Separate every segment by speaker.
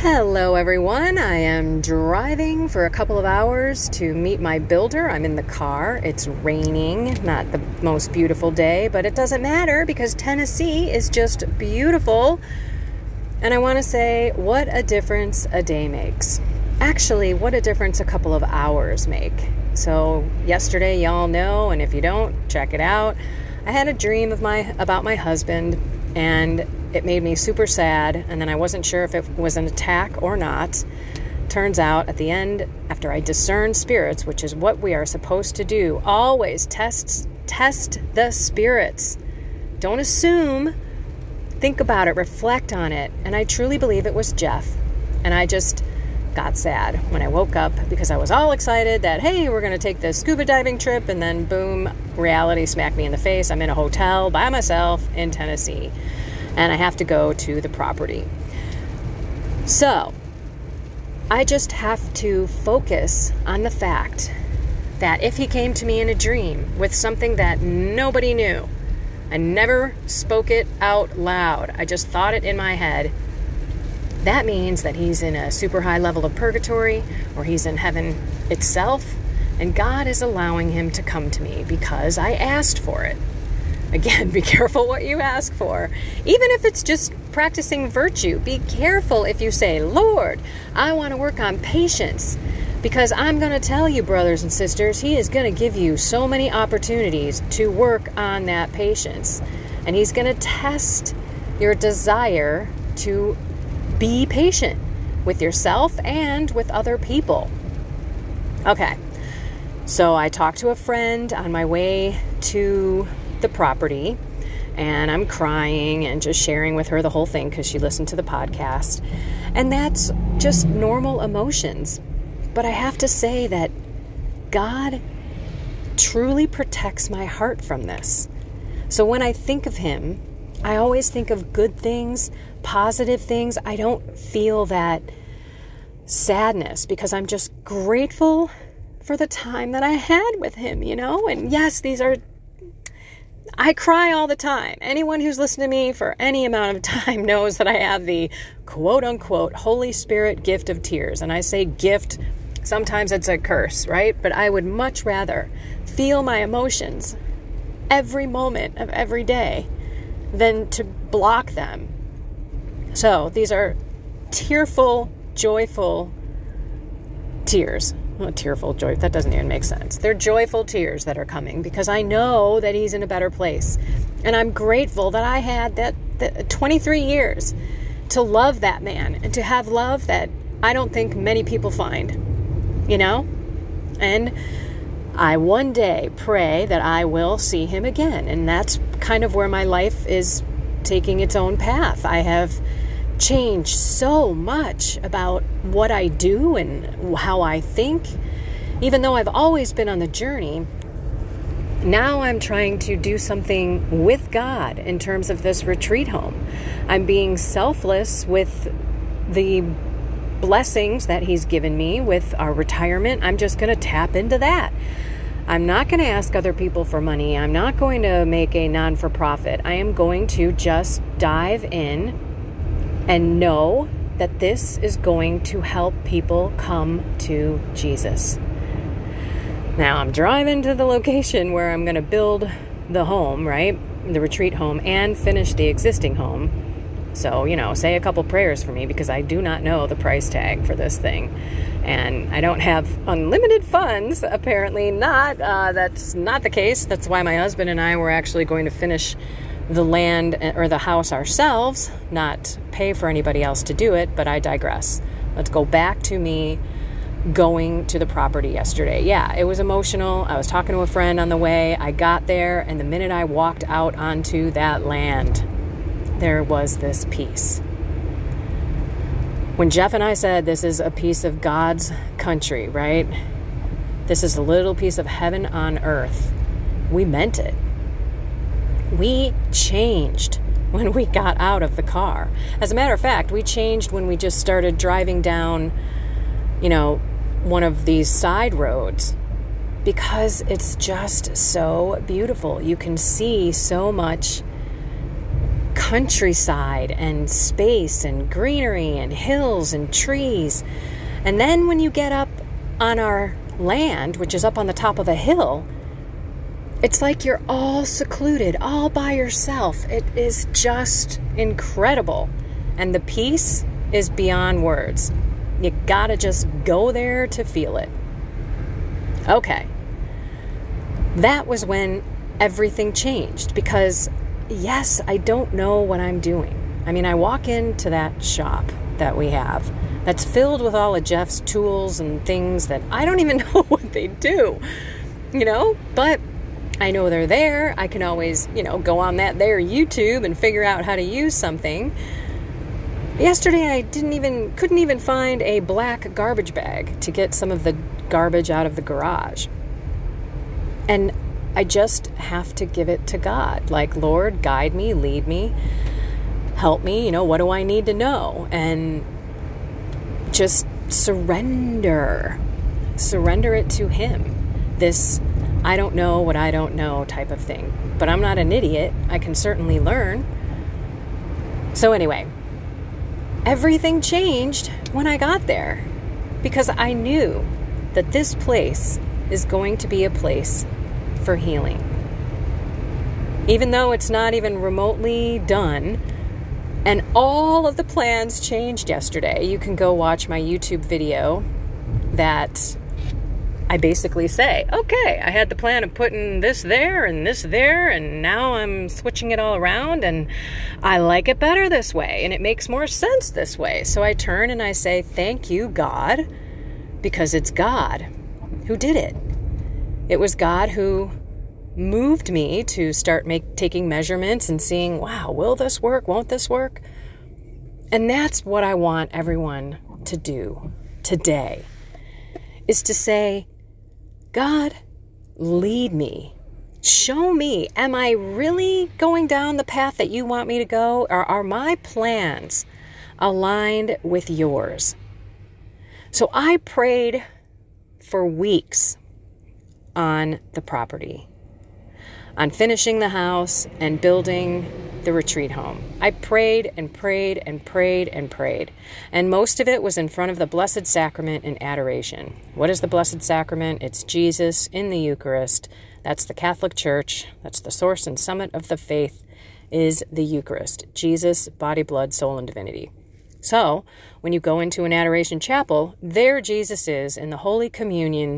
Speaker 1: Hello everyone, I am driving for a couple of hours to meet my builder. I'm in the car. It's raining, not the most beautiful day, but it doesn't matter because Tennessee is just beautiful. And I want to say what a difference a day makes. Actually, what a difference a couple of hours make. So yesterday, y'all know, and if you don't, check it out. I had a dream about my husband, and it made me super sad, and then I wasn't sure if it was an attack or not. Turns out, at the end, after I discerned spirits, which is what we are supposed to do, always test the spirits. Don't assume. Think about it. Reflect on it. And I truly believe it was Jeff. And I just got sad when I woke up because I was all excited that, hey, we're going to take this scuba diving trip, and then boom, reality smacked me in the face. I'm in a hotel by myself in Tennessee. And I have to go to the property. So, I just have to focus on the fact that if he came to me in a dream with something that nobody knew, I never spoke it out loud, I just thought it in my head, that means that he's in a super high level of purgatory, or he's in heaven itself, and God is allowing him to come to me because I asked for it. Again, be careful what you ask for. Even if it's just practicing virtue, be careful if you say, Lord, I want to work on patience. Because I'm going to tell you, brothers and sisters, he is going to give you so many opportunities to work on that patience. And he's going to test your desire to be patient with yourself and with other people. Okay, so I talked to a friend on my way to the property, and I'm crying and just sharing with her the whole thing because she listened to the podcast, and that's just normal emotions. But I have to say that God truly protects my heart from this. So when I think of him, I always think of good things, positive things. I don't feel that sadness because I'm just grateful for the time that I had with him, and yes, I cry all the time. Anyone who's listened to me for any amount of time knows that I have the quote-unquote Holy Spirit gift of tears. And I say gift, sometimes it's a curse, right? But I would much rather feel my emotions every moment of every day than to block them. So these are tearful, joyful tears. Well, tearful joy, that doesn't even make sense. They're joyful tears that are coming because I know that he's in a better place. And I'm grateful that I had that 23 years to love that man and to have love that I don't think many people find, And I one day pray that I will see him again. And that's kind of where my life is taking its own path. I have changed so much about what I do and how I think. Even though I've always been on the journey, now I'm trying to do something with God in terms of this retreat home. I'm being selfless with the blessings that he's given me with our retirement. I'm just going to tap into that. I'm not going to ask other people for money. I'm not going to make a non-for-profit. I am going to just dive in and know that this is going to help people come to Jesus. Now, I'm driving to the location where I'm going to build the home, right? The retreat home, and finish the existing home. So, say a couple prayers for me because I do not know the price tag for this thing. And I don't have unlimited funds, apparently not. That's not the case. That's why my husband and I were actually going to finish the land or the house ourselves, not pay for anybody else to do it, but I digress. Let's go back to me going to the property yesterday. Yeah, it was emotional. I was talking to a friend on the way. I got there, and the minute I walked out onto that land, there was this peace. When Jeff and I said this is a piece of God's country, right? This is a little piece of heaven on earth. We meant it. We changed when we got out of the car. As a matter of fact, we changed when we just started driving down, one of these side roads because it's just so beautiful. You can see so much countryside and space and greenery and hills and trees. And then when you get up on our land, which is up on the top of a hill, it's like you're all secluded, all by yourself. It is just incredible. And the peace is beyond words. You gotta just go there to feel it. Okay. That was when everything changed, because yes, I don't know what I'm doing. I mean, I walk into that shop that we have that's filled with all of Jeff's tools and things that I don't even know what they do, but I know they're there. I can always, go on that there YouTube and figure out how to use something. Yesterday, I couldn't even find a black garbage bag to get some of the garbage out of the garage. And I just have to give it to God. Like, Lord, guide me, lead me, help me. What do I need to know? And just surrender it to Him. This, I don't know what I don't know type of thing. But I'm not an idiot. I can certainly learn. So anyway, everything changed when I got there, because I knew that this place is going to be a place for healing. Even though it's not even remotely done, and all of the plans changed yesterday. You can go watch my YouTube video that I basically say, okay, I had the plan of putting this there, and now I'm switching it all around, and I like it better this way, and it makes more sense this way. So I turn and I say, thank you, God, because it's God who did it. It was God who moved me to start taking measurements and seeing, wow, will this work? Won't this work? And that's what I want everyone to do today, is to say, God, lead me. Show me, am I really going down the path that you want me to go? Or are my plans aligned with yours? So I prayed for weeks on the property, on finishing the house and building the retreat home. I prayed and prayed and prayed and prayed. And most of it was in front of the Blessed Sacrament in adoration. What is the Blessed Sacrament? It's Jesus in the Eucharist. That's the Catholic Church. That's the source and summit of the faith, is the Eucharist. Jesus, body, blood, soul, and divinity. So when you go into an adoration chapel, there Jesus is in the Holy Communion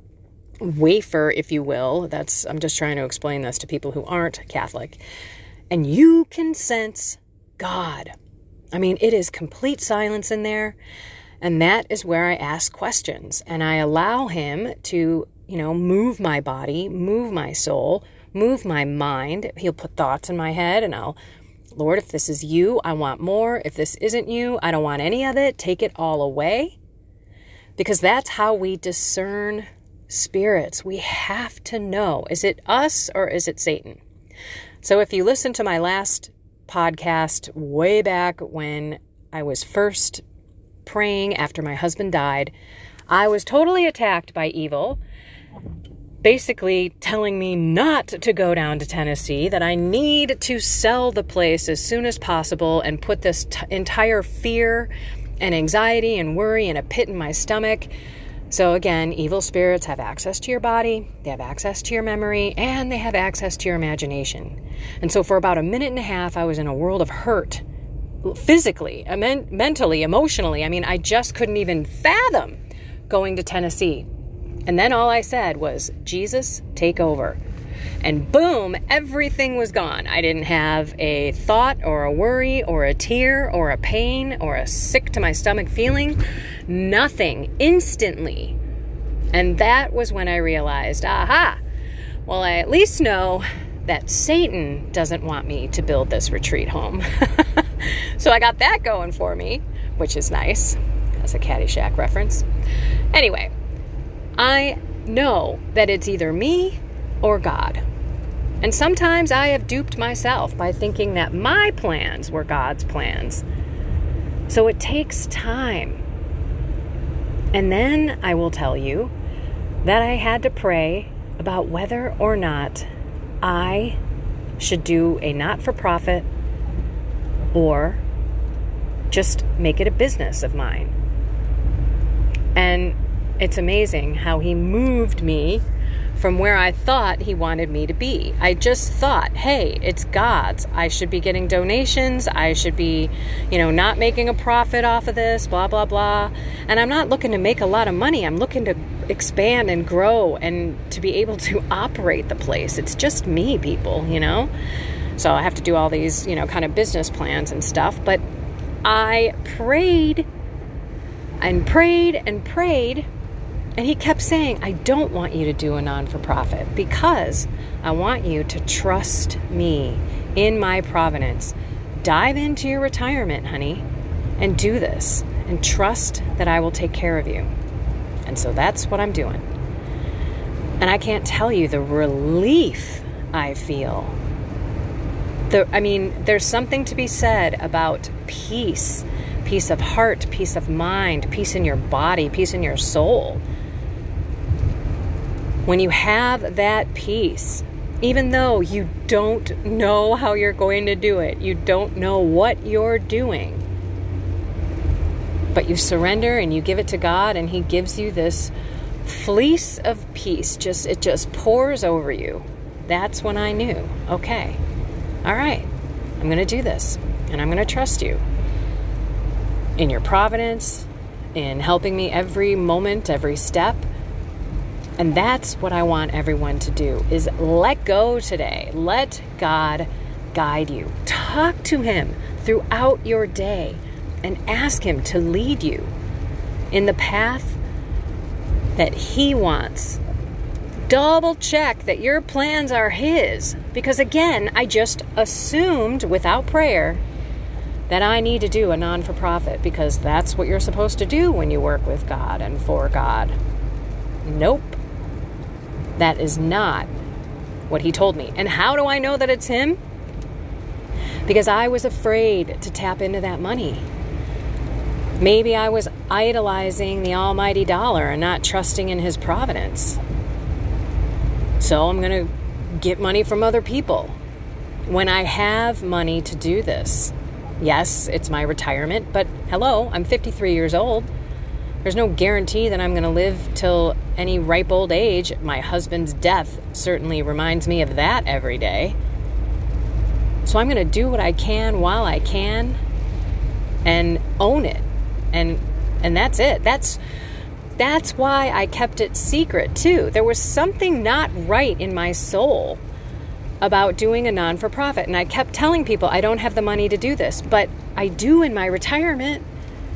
Speaker 1: wafer, if you will. I'm just trying to explain this to people who aren't Catholic. And you can sense God. I mean, it is complete silence in there. And that is where I ask questions. And I allow Him to, move my body, move my soul, move my mind. He'll put thoughts in my head, and Lord, if this is you, I want more. If this isn't you, I don't want any of it. Take it all away. Because that's how we discern spirits. We have to know, is it us or is it Satan? So if you listen to my last podcast way back when I was first praying after my husband died, I was totally attacked by evil, basically telling me not to go down to Tennessee, that I need to sell the place as soon as possible and put this entire fear and anxiety and worry in a pit in my stomach. So again, evil spirits have access to your body, they have access to your memory, and they have access to your imagination. And so for about a minute and a half, I was in a world of hurt, physically, mentally, emotionally. I mean, I just couldn't even fathom going to Tennessee. And then all I said was, Jesus, take over. And boom, everything was gone. I didn't have a thought or a worry or a tear or a pain or a sick to my stomach feeling. Nothing. Instantly. And that was when I realized, aha, well, I at least know that Satan doesn't want me to build this retreat home. So I got that going for me, which is nice. That's a Caddyshack reference. Anyway, I know that it's either me or God. And sometimes I have duped myself by thinking that my plans were God's plans. So it takes time. And then I will tell you that I had to pray about whether or not I should do a not-for-profit or just make it a business of mine. And it's amazing how he moved me from where I thought he wanted me to be. I just thought, hey, it's God's. I should be getting donations. I should be, not making a profit off of this, blah, blah, blah. And I'm not looking to make a lot of money. I'm looking to expand and grow and to be able to operate the place. It's just me, people, So I have to do all these, kind of business plans and stuff. But I prayed and prayed and prayed. And he kept saying, I don't want you to do a non-for-profit because I want you to trust me in my providence. Dive into your retirement, honey, and do this and trust that I will take care of you. And so that's what I'm doing. And I can't tell you the relief I feel. There's something to be said about peace of heart, peace of mind, peace in your body, peace in your soul. When you have that peace, even though you don't know how you're going to do it, you don't know what you're doing, but you surrender and you give it to God and he gives you this fleece of peace. It just pours over you. That's when I knew, okay, all right, I'm going to do this and I'm going to trust you in your providence, in helping me every moment, every step. And that's what I want everyone to do, is let go today. Let God guide you. Talk to him throughout your day and ask him to lead you in the path that he wants. Double check that your plans are his. Because again, I just assumed without prayer that I need to do a non-for-profit because that's what you're supposed to do when you work with God and for God. Nope. That is not what he told me. And how do I know that it's him? Because I was afraid to tap into that money. Maybe I was idolizing the almighty dollar and not trusting in his providence. So I'm going to get money from other people. When I have money to do this, yes, it's my retirement, but hello, I'm 53 years old. There's no guarantee that I'm going to live till any ripe old age. My husband's death certainly reminds me of that every day. So I'm going to do what I can while I can and own it. And that's it. That's why I kept it secret too. There was something not right in my soul about doing a non-for-profit. And I kept telling people I don't have the money to do this, but I do in my retirement.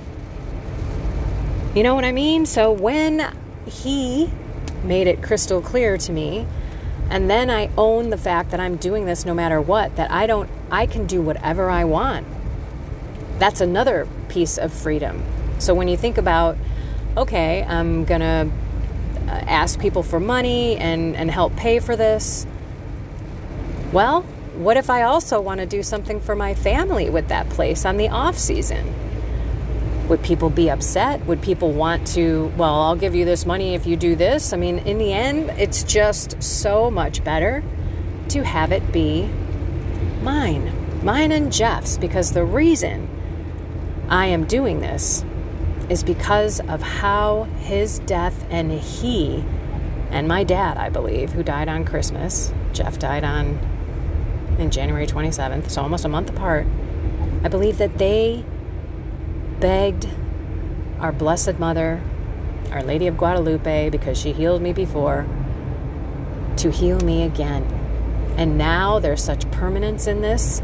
Speaker 1: You know what I mean? So when he made it crystal clear to me, and then I own the fact that I'm doing this no matter what, that I can do whatever I want. That's another piece of freedom. So when you think about, okay, I'm going to ask people for money and help pay for this. Well, what if I also want to do something for my family with that place on the off season? Would people be upset? Would people want to, well, I'll give you this money if you do this? I mean, in the end, it's just so much better to have it be mine and Jeff's, because the reason I am doing this is because of how his death and he and my dad, I believe, who died on Christmas, Jeff died in January 27th, so almost a month apart, I believe that they begged our Blessed Mother, Our Lady of Guadalupe, because she healed me before, to heal me again. And now there's such permanence in this.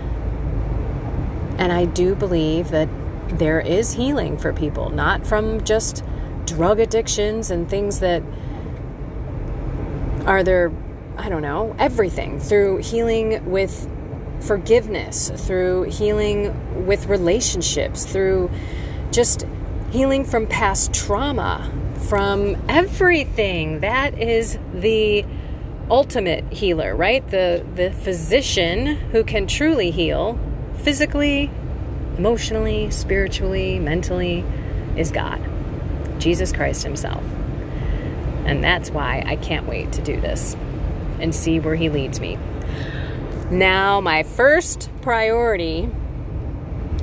Speaker 1: And I do believe that there is healing for people, not from just drug addictions and things that are there, I don't know, everything, through healing with forgiveness, through healing with relationships, through just healing from past trauma, from everything. That is the ultimate healer, right? The physician who can truly heal physically, emotionally, spiritually, mentally is God, Jesus Christ himself. And that's why I can't wait to do this and see where he leads me. Now, my first priority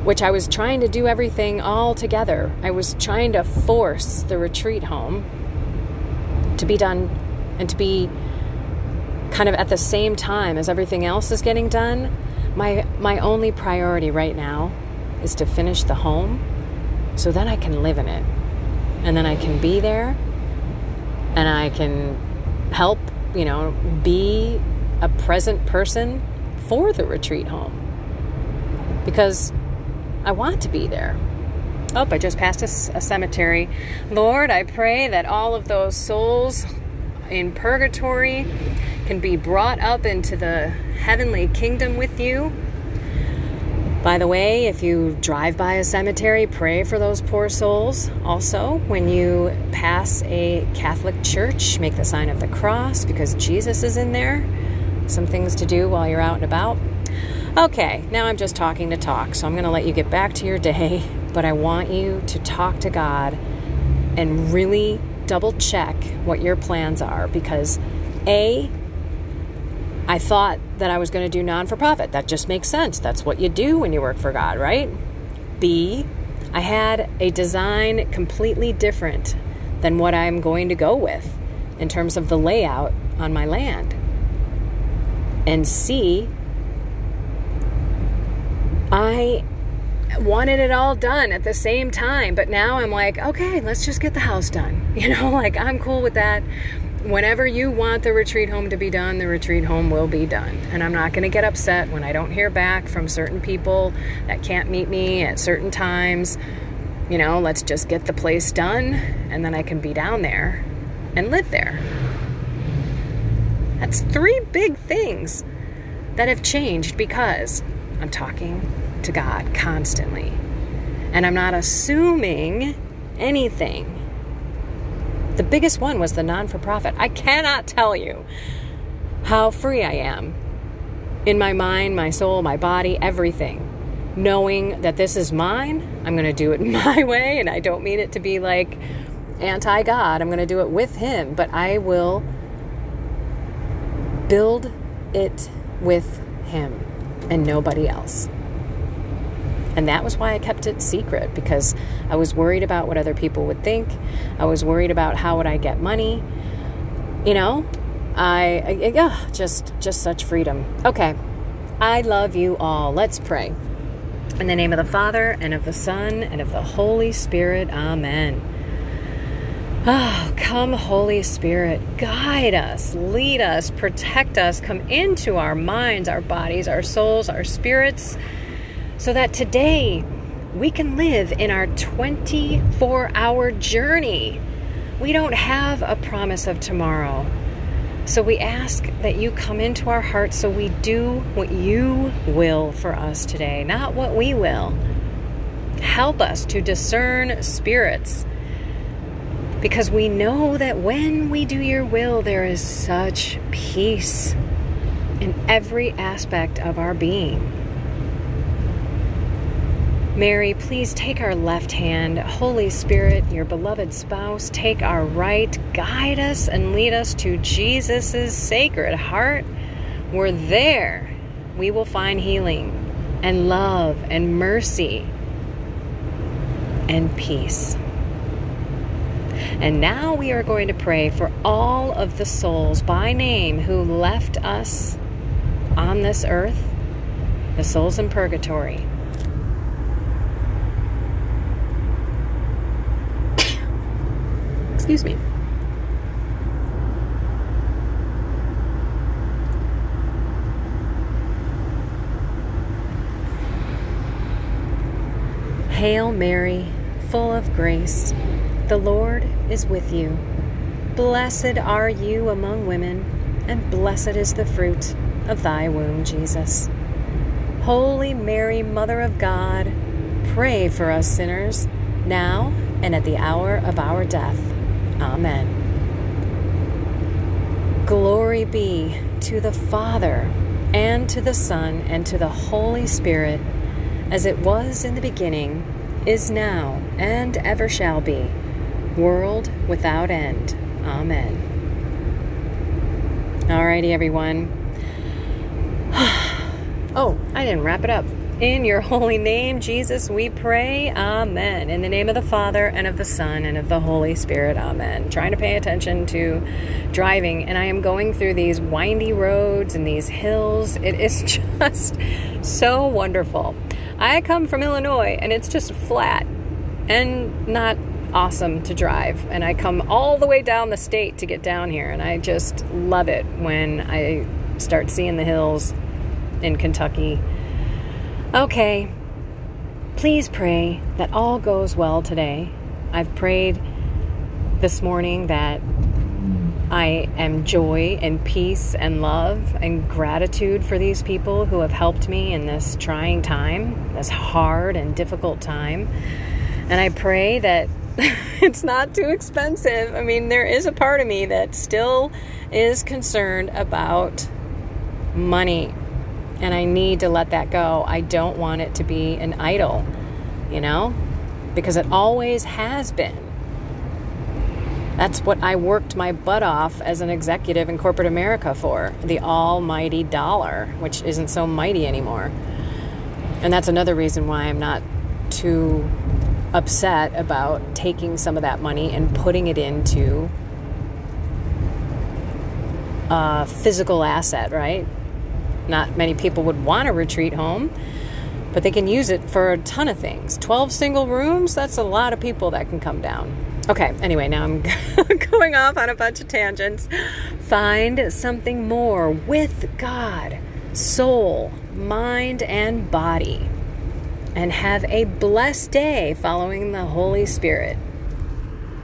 Speaker 1: which I was trying to do everything all together. I was trying to force the retreat home to be done and to be kind of at the same time as everything else is getting done. My only priority right now is to finish the home so then I can live in it. And then I can be there and I can help, be a present person for the retreat home. Because I want to be there. Oh, I just passed a cemetery. Lord, I pray that all of those souls in purgatory can be brought up into the heavenly kingdom with you. By the way, if you drive by a cemetery, pray for those poor souls. Also, when you pass a Catholic church, make the sign of the cross because Jesus is in there. Some things to do while you're out and about. Okay, now I'm just talking to talk, so I'm going to let you get back to your day, but I want you to talk to God and really double check what your plans are because A, I thought that I was going to do non-for-profit. That just makes sense. That's what you do when you work for God, right? B, I had a design completely different than what I'm going to go with in terms of the layout on my land. And C, I wanted it all done at the same time, but now I'm like, okay, let's just get the house done. I'm cool with that. Whenever you want the retreat home to be done, the retreat home will be done. And I'm not going to get upset when I don't hear back from certain people that can't meet me at certain times. Let's just get the place done and then I can be down there and live there. That's 3 big things that have changed because I'm talking to God constantly. And I'm not assuming anything. The biggest one was the non-for-profit. I cannot tell you how free I am in my mind, my soul, my body, everything. Knowing that this is mine, I'm going to do it my way, and I don't mean it to be like anti-God. I'm going to do it with Him, but I will build it with Him and nobody else. And that was why I kept it secret, because I was worried about what other people would think. I was worried about how would I get money. Just such freedom. Okay. I love you all. Let's pray. In the name of the Father, and of the Son, and of the Holy Spirit. Amen. Oh, come, Holy Spirit. Guide us, lead us, protect us. Come into our minds, our bodies, our souls, our spirits, so that today we can live in our 24-hour journey. We don't have a promise of tomorrow. So we ask that you come into our hearts so we do what you will for us today, not what we will. Help us to discern spirits, because we know that when we do your will, there is such peace in every aspect of our being. Mary, please take our left hand. Holy Spirit, your beloved spouse, take our right. Guide us and lead us to Jesus' sacred heart. We're there. We will find healing and love and mercy and peace. And now we are going to pray for all of the souls by name who left us on this earth, the souls in purgatory. Excuse me. Hail Mary, full of grace, the Lord is with you. Blessed are you among women, and blessed is the fruit of thy womb, Jesus. Holy Mary, Mother of God, pray for us sinners, now and at the hour of our death. Amen. Glory be to the Father, and to the Son, and to the Holy Spirit, as it was in the beginning, is now, and ever shall be, world without end. Amen. Alrighty, everyone. Oh, I didn't wrap it up. In your holy name, Jesus, we pray. Amen. In the name of the Father, and of the Son, and of the Holy Spirit. Amen. Trying to pay attention to driving, and I am going through these windy roads and these hills. It is just so wonderful. I come from Illinois, and it's just flat and not awesome to drive. And I come all the way down the state to get down here, and I just love it when I start seeing the hills in Kentucky. Okay, please pray that all goes well today. I've prayed this morning that I am joy and peace and love and gratitude for these people who have helped me in this trying time, this hard and difficult time. And I pray that it's not too expensive. I mean, there is a part of me that still is concerned about money. And I need to let that go. I don't want it to be an idol, because it always has been. That's what I worked my butt off as an executive in corporate America for, the almighty dollar, which isn't so mighty anymore. And that's another reason why I'm not too upset about taking some of that money and putting it into a physical asset, right? Not many people would want a retreat home, but they can use it for a ton of things. 12 single rooms, that's a lot of people that can come down. Okay, anyway, now I'm going off on a bunch of tangents. Find something more with God, soul, mind, and body. And have a blessed day following the Holy Spirit.